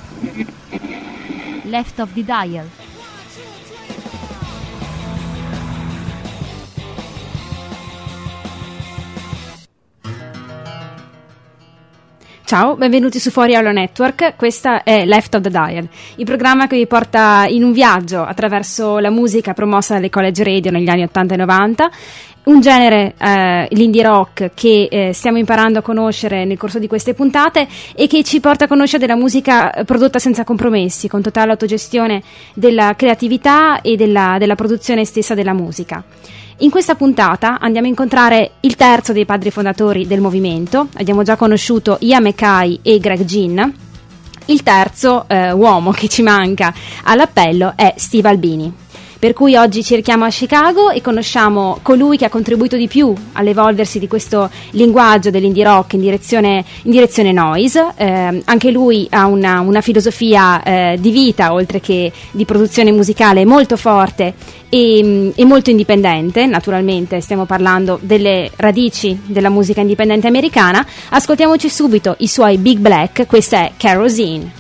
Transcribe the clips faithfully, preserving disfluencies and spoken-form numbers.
Left of the Dial. Ciao, benvenuti su Fuori Allo Network, questa è Left of the Dial, il programma che vi porta in un viaggio attraverso la musica promossa dalle college radio negli anni ottanta e novanta, un genere, eh, l'indie rock, che eh, stiamo imparando a conoscere nel corso di queste puntate e che ci porta a conoscere della musica prodotta senza compromessi, con totale autogestione della creatività e della, della produzione stessa della musica. In questa puntata andiamo a incontrare il terzo dei padri fondatori del movimento. Abbiamo già conosciuto Ian MacKaye e Greg Ginn. Il terzo eh, uomo che ci manca all'appello è Steve Albini. Per cui oggi ci rechiamo a Chicago e conosciamo colui che ha contribuito di più all'evolversi di questo linguaggio dell'indie rock in direzione, in direzione noise. Eh, anche lui ha una, una filosofia eh, di vita, oltre che di produzione musicale, molto forte e, e molto indipendente. Naturalmente stiamo parlando delle radici della musica indipendente americana. Ascoltiamoci subito i suoi Big Black, questa è Kerosene.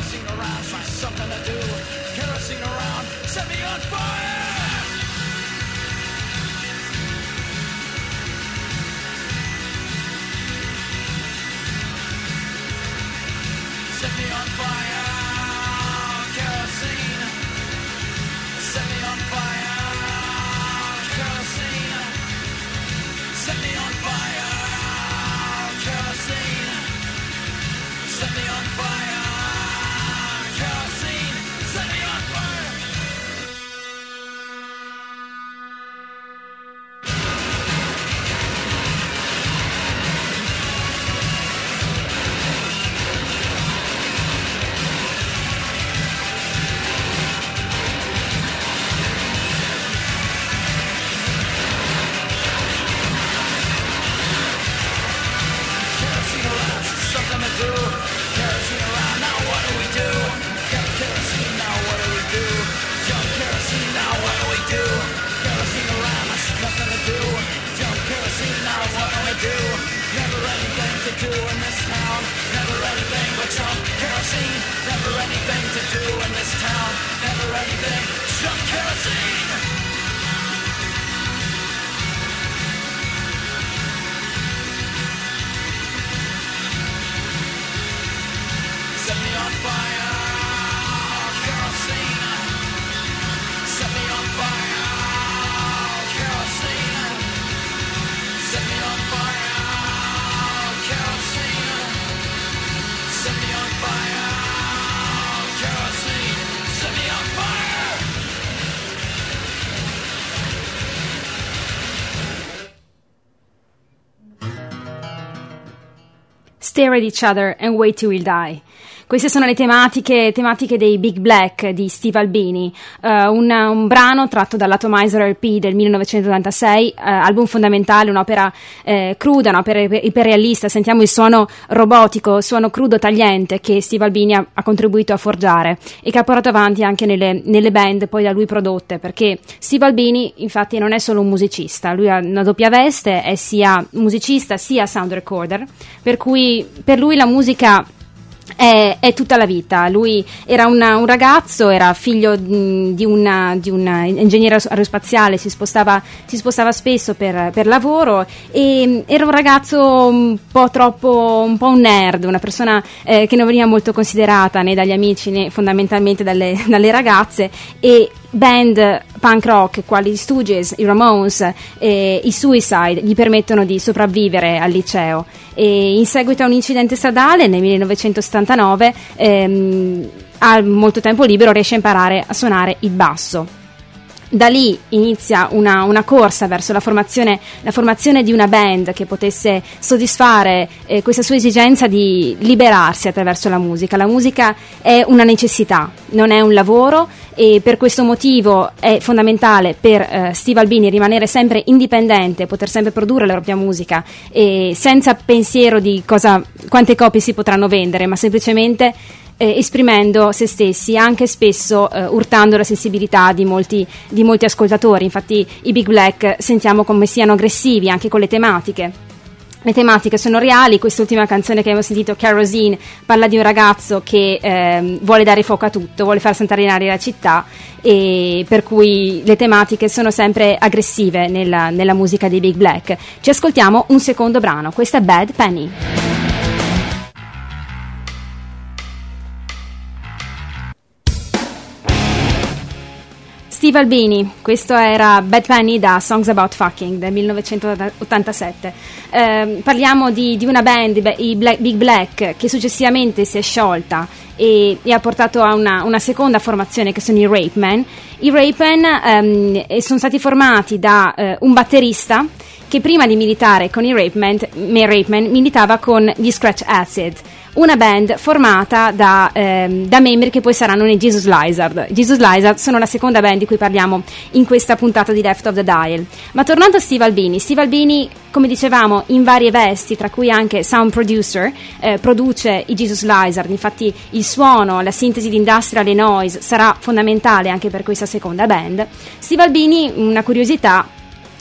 Kerosene around, find something to do. Kerosene around, set me on fire. Set me on fire. Kerosene. Set me on fire. Kerosene. Set me on fire. Kerosene. Set me on fire. Kerosene. Set me on fire. Kerosene around, something to do. Kerosene around, now what do we do? Got kerosene, now what do we do? Jump kerosene, now what do we do? Kerosene around, there's nothing to do. Jump kerosene, now what do we do? Never anything to do in this town. Never anything but jump kerosene. Never anything to do in this town. Never anything, jump kerosene. Set me on fire, kerosene. Set me on fire, kerosene. Set me on fire, kerosene. Set me on fire, kerosene. Set me on fire. Stare at each other and wait till we'll die. Queste sono le tematiche, tematiche dei Big Black di Steve Albini, uh, un, un brano tratto dall'Atomizer L P del millenovecentottantasei, uh, album fondamentale, un'opera eh, cruda, un'opera iperrealista. Sentiamo il suono robotico, il suono crudo tagliente che Steve Albini ha, ha contribuito a forgiare e che ha portato avanti anche nelle, nelle band poi da lui prodotte, perché Steve Albini infatti non è solo un musicista, lui ha una doppia veste, è sia musicista sia sound recorder, per cui per lui la musica È, è tutta la vita. Lui era una, un ragazzo, era figlio mh, di un di una ingegnere aerospaziale, si spostava, si spostava spesso per, per lavoro e mh, era un ragazzo un po' troppo, un po' un nerd, una persona eh, che non veniva molto considerata né dagli amici né fondamentalmente dalle, dalle ragazze, e band punk rock quali gli Stooges, i Ramones e i Suicide gli permettono di sopravvivere al liceo, e in seguito a un incidente stradale nel millenovecentosettantanove ehm, ha molto tempo libero, riesce a imparare a suonare il basso. Da lì inizia una, una corsa verso la formazione, la formazione di una band che potesse soddisfare eh, questa sua esigenza di liberarsi attraverso la musica. La musica è una necessità, non è un lavoro, e per questo motivo è fondamentale per eh, Steve Albini rimanere sempre indipendente, poter sempre produrre la propria musica e senza pensiero di cosa, quante copie si potranno vendere, ma semplicemente Eh, esprimendo se stessi, anche spesso eh, urtando la sensibilità di molti, di molti ascoltatori. Infatti i Big Black sentiamo come siano aggressivi anche con le tematiche. Le tematiche sono reali. Quest'ultima canzone che abbiamo sentito, Kerosene, parla di un ragazzo che eh, vuole dare fuoco a tutto, vuole far saltare in aria la città, e per cui le tematiche sono sempre aggressive nella, nella musica dei Big Black. Ci ascoltiamo un secondo brano, questa è Bad Penny. Steve Albini, questo era Bad Penny da Songs About Fucking del millenovecentottantasette. Eh, parliamo di, di una band, i Black, Big Black, che successivamente si è sciolta e, e ha portato a una, una seconda formazione, che sono i Rape Man. I Rape Man ehm, sono stati formati da eh, un batterista che prima di militare con i Rape Man, Rape Man militava con gli Scratch Acid, una band formata da, ehm, da membri che poi saranno nei Jesus Lizard. Jesus Lizard sono la seconda band di cui parliamo in questa puntata di Left of the Dial. Ma tornando a Steve Albini, Steve Albini, come dicevamo, in varie vesti, tra cui anche sound producer, eh, produce i Jesus Lizard. Infatti il suono, la sintesi di industrial e noise sarà fondamentale anche per questa seconda band. Steve Albini, una curiosità,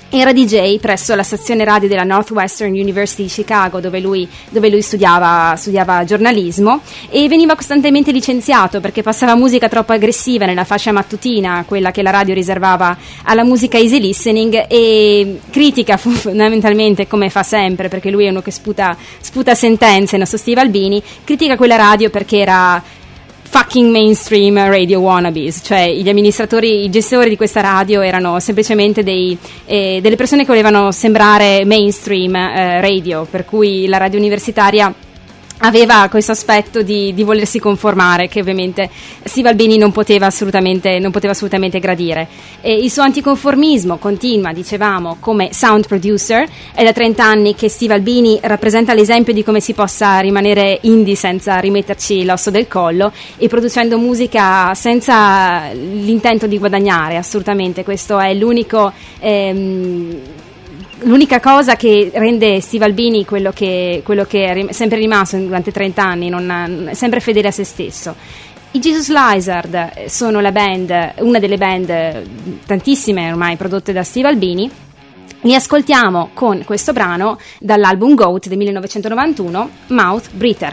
Era D J presso la stazione radio della Northwestern University di Chicago, dove lui, dove lui studiava, studiava giornalismo, e veniva costantemente licenziato perché passava musica troppo aggressiva nella fascia mattutina, quella che la radio riservava alla musica easy listening, e critica fondamentalmente, come fa sempre, perché lui è uno che sputa, sputa sentenze, il nostro Steve Albini, critica quella radio perché era fucking mainstream radio wannabes, cioè gli amministratori, i gestori di questa radio erano semplicemente dei, eh, delle persone che volevano sembrare mainstream eh, radio, per cui la radio universitaria aveva questo aspetto di, di volersi conformare, che ovviamente Steve Albini non poteva assolutamente, non poteva assolutamente gradire. E il suo anticonformismo continua, dicevamo, come sound producer. È da trenta anni che Steve Albini rappresenta l'esempio di come si possa rimanere indie senza rimetterci l'osso del collo e producendo musica senza l'intento di guadagnare, assolutamente. Questo è l'unico... Ehm, L'unica cosa che rende Steve Albini quello che, quello che è sempre rimasto durante trenta anni, non ha, sempre fedele a se stesso. I Jesus Lizard sono la band, una delle band, tantissime ormai, prodotte da Steve Albini. Li ascoltiamo con questo brano dall'album Goat del millenovecentonovantuno, Mouth Breather.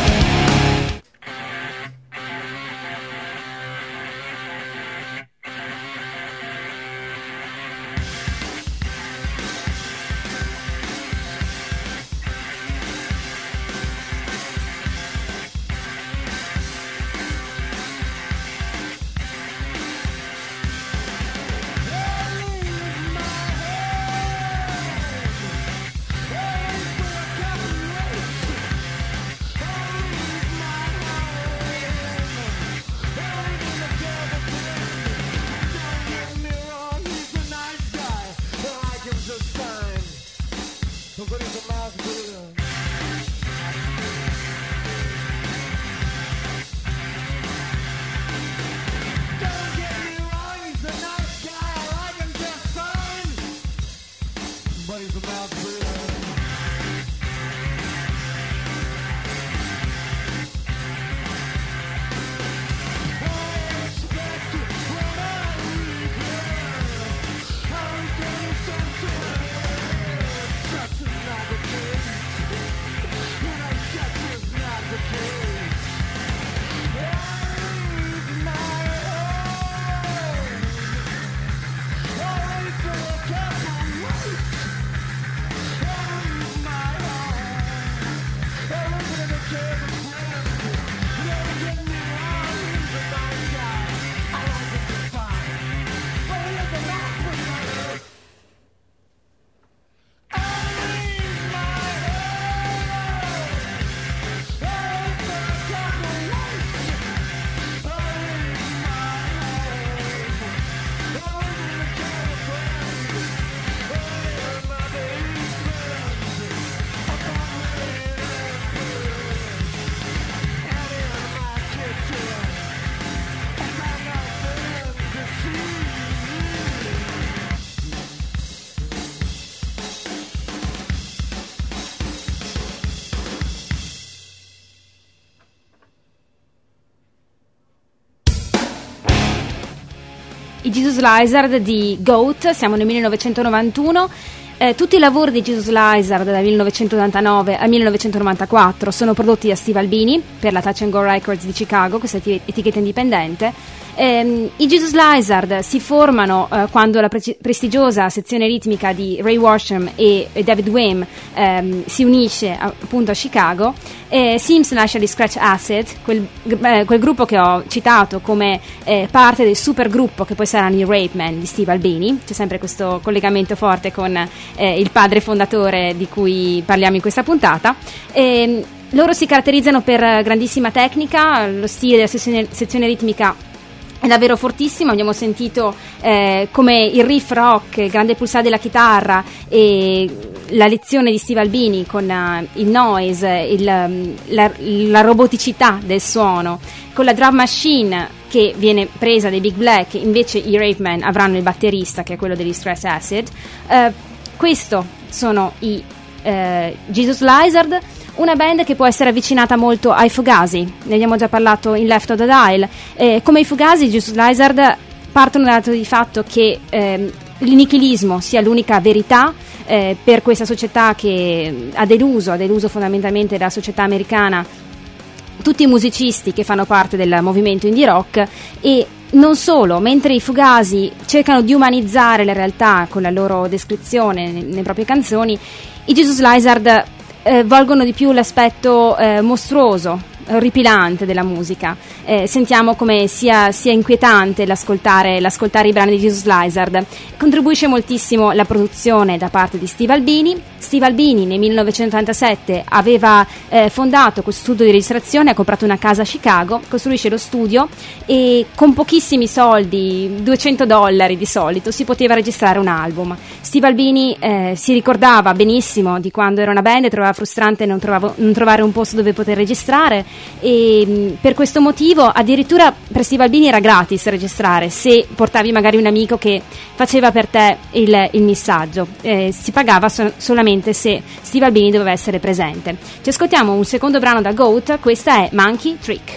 I Jesus Lizard di Goat, siamo nel millenovecentonovantuno. Eh, tutti i lavori di Jesus Lizard dal millenovecentottantanove al millenovecentonovantaquattro sono prodotti da Steve Albini per la Touch and Go Records di Chicago, questa eti- etichetta indipendente. Eh, I Jesus Lizard si formano eh, quando la pre- prestigiosa sezione ritmica di Ray Worsham e, e David Wim ehm, si unisce a, appunto a Chicago. Eh, Sims lascia gli Scratch Acid, quel, eh, quel gruppo che ho citato come eh, parte del supergruppo che poi saranno i Rape Man di Steve Albini. C'è sempre questo collegamento forte con eh, il padre fondatore di cui parliamo in questa puntata. Eh, loro si caratterizzano per grandissima tecnica, lo stile della sezione, sezione ritmica è davvero fortissimo. Abbiamo sentito eh, come il riff rock, il grande pulsare della chitarra e la lezione di Steve Albini con uh, il noise, il, la, la roboticità del suono, con la drum machine che viene presa dai Big Black. Invece i Rape Man avranno il batterista, che è quello degli Stress Acid. Uh, questo sono i uh, Jesus Lizard, una band che può essere avvicinata molto ai Fugazi, ne abbiamo già parlato in Left of the Dial. Eh, come i Fugazi, i Jesus Lizard partono dal dato di fatto che eh, il nichilismo sia l'unica verità eh, per questa società che ha deluso, ha deluso fondamentalmente la società americana, tutti i musicisti che fanno parte del movimento indie rock. E non solo, mentre i Fugazi cercano di umanizzare la realtà con la loro descrizione nelle proprie canzoni, i Jesus Lizard eh, volgono di più l'aspetto eh, mostruoso, orripilante della musica. Eh, sentiamo come sia, sia inquietante l'ascoltare, l'ascoltare i brani di Jesus Lizard. Contribuisce moltissimo la produzione da parte di Steve Albini. Steve Albini nel millenovecentottantasette aveva eh, fondato questo studio di registrazione, ha comprato una casa a Chicago, costruisce lo studio e con pochissimi soldi, duecento dollari di solito, si poteva registrare un album. Steve Albini eh, si ricordava benissimo di quando era una band e trovava frustrante non, trovavo, non trovare un posto dove poter registrare, e mh, per questo motivo addirittura per Steve Albini era gratis registrare se portavi magari un amico che faceva per te il, il missaggio. Eh, si pagava so- solamente se Steve Albini doveva essere presente. Ci ascoltiamo un secondo brano da Goat, questa è Monkey Trick.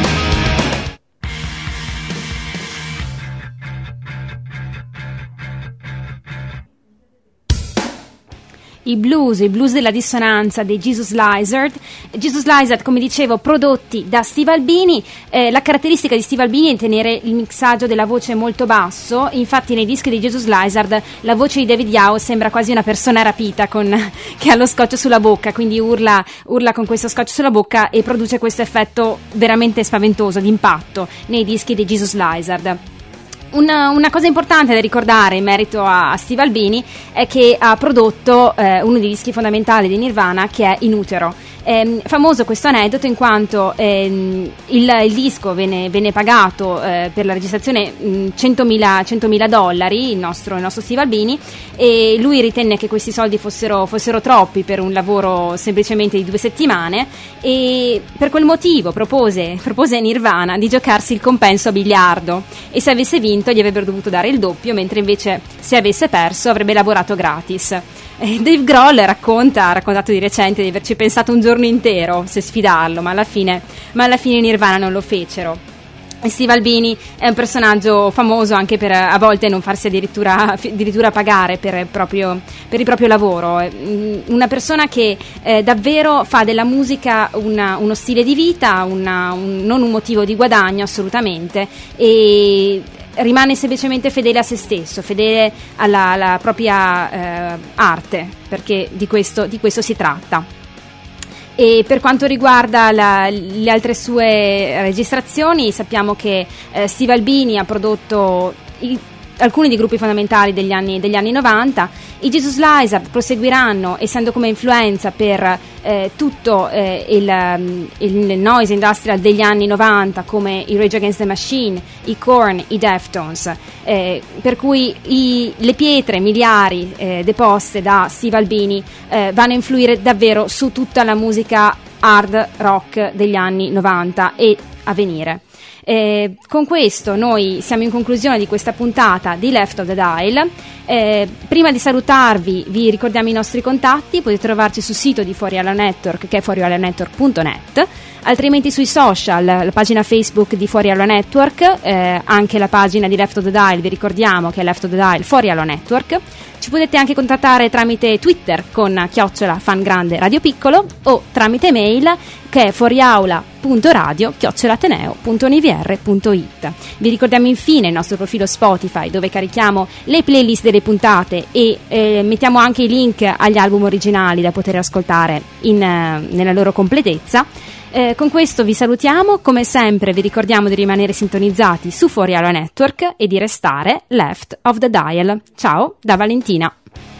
I blues, i blues della dissonanza dei Jesus Lizard. Jesus Lizard, come dicevo, prodotti da Steve Albini. Eh, la caratteristica di Steve Albini è tenere il mixaggio della voce molto basso, infatti nei dischi di Jesus Lizard la voce di David Yow sembra quasi una persona rapita con, che ha lo scotch sulla bocca, quindi urla, urla con questo scotch sulla bocca e produce questo effetto veramente spaventoso, d'impatto nei dischi di Jesus Lizard. Una, una cosa importante da ricordare in merito a, a Steve Albini è che ha prodotto eh, uno dei dischi fondamentali di Nirvana, che è In Utero. È famoso questo aneddoto in quanto ehm, il, il disco venne, venne pagato eh, per la registrazione mh, centomila dollari, il nostro, il nostro Steve Albini, e lui ritenne che questi soldi fossero, fossero troppi per un lavoro semplicemente di due settimane, e per quel motivo propose, propose a Nirvana di giocarsi il compenso a biliardo, e se avesse vinto gli avrebbero dovuto dare il doppio, mentre invece se avesse perso avrebbe lavorato gratis. E Dave Grohl racconta, ha raccontato di recente di averci pensato un giorno intero se sfidarlo, ma alla fine, ma alla fine Nirvana non lo fecero. E Steve Albini è un personaggio famoso anche per a volte non farsi addirittura, addirittura pagare per, proprio, per il proprio lavoro. Una persona che eh, davvero fa della musica una, uno stile di vita, una, un, non un motivo di guadagno assolutamente, e rimane semplicemente fedele a se stesso, fedele alla, alla propria eh, arte, perché di questo, di questo si tratta. E per quanto riguarda la, le altre sue registrazioni, sappiamo che eh, Steve Albini ha prodotto i, alcuni dei gruppi fondamentali degli anni, degli anni novanta. I Jesus Lizard proseguiranno essendo come influenza per eh, tutto eh, il, il noise industrial degli anni novanta, come i Rage Against the Machine, i Korn, i Deftones, eh, per cui i, le pietre miliari eh, deposte da Steve Albini eh, vanno a influire davvero su tutta la musica hard rock degli anni novanta e a venire. Eh, con questo noi siamo in conclusione di questa puntata di Left of the Dial. Eh, prima di salutarvi vi ricordiamo i nostri contatti. Potete trovarci sul sito di Fuori Alla Network, che è fuori alla network punto net, altrimenti sui social, la pagina Facebook di Fuori Alla Network, eh, anche la pagina di Left of the Dial, vi ricordiamo che è Left of the Dial Fuori Alla Network. Ci potete anche contattare tramite Twitter con chiocciola fangrande radio piccolo, o tramite mail che è fuoriaula punto radio chiocciola ateneo punto univr punto it. Vi ricordiamo infine il nostro profilo Spotify, dove carichiamo le playlist delle puntate e eh, mettiamo anche i link agli album originali da poter ascoltare in, eh, nella loro completezza. Eh, con questo vi salutiamo, come sempre vi ricordiamo di rimanere sintonizzati su Fuori Alla Network e di restare Left of the Dial. Ciao da Valentina.